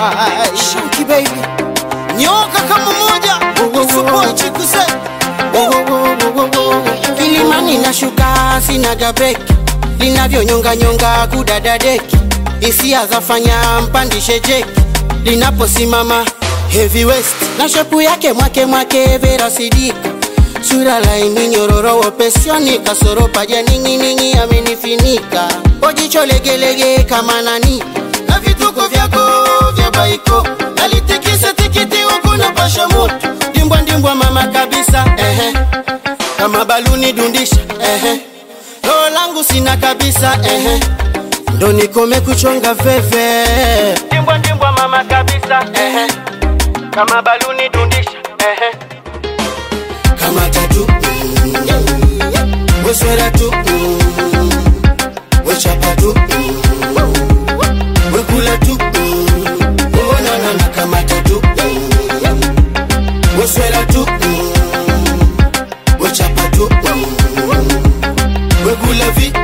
Shanky baby, nyoka kama moja, support chikuse. Kilimani nashuka sina gabeki, linavyo nyonga nyonga kudada deki, hisia zafanya mpandishe jeki, linaposimama heavy waist, na shepu yake mwake Vera Sidika, sura laini nyororo wopesioni, kasoro paja ningi amenifinika, ojicho legelege kama nani, na vituko vyako vya baiko, nalitikisa tikiti huku na pasha moto, dimbwa mama kabisa, kama baluni dundisha, roho langu sina kabisa, ndo nikome kuchonga veve, dimbwa mama kabisa, kama baluni dundisha, kama tatu, weswera tu, wechapa tu, wekula tu, na kama tatu, weswera tu, wechapa tu, wekula vi,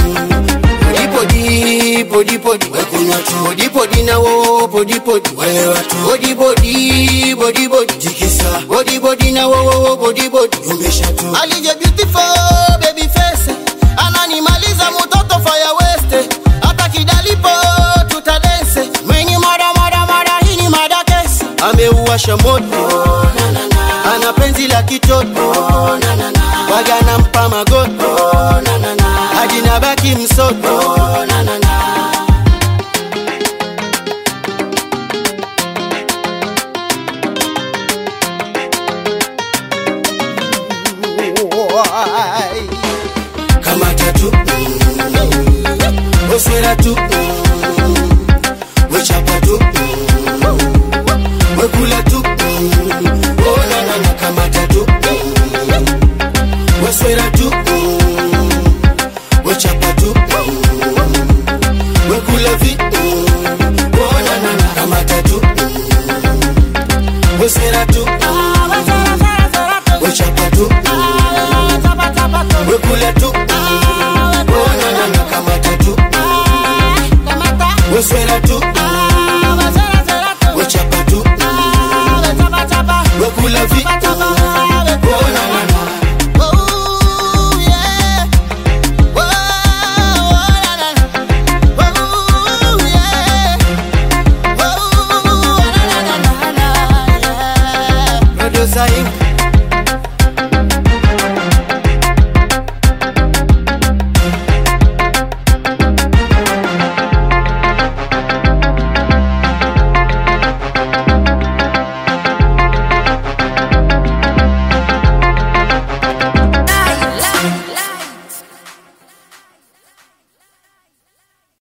podi, wekunywa tu, podi na wo, podi, welewa tu, body, jikisa, body na wo, body, yumbisha tu. Alije beautiful baby face, ananimaliza mutoto fire waste, hata kidalipo tutadense, mwenye mara hini mada kesi, ameuwasha moto, ana penzi la kitoto, waga nampa magoto, hadi nabaki msoto, kama tatu, weswera tu, wechapa tu, wekula tu, na kama tatu, weswera tu,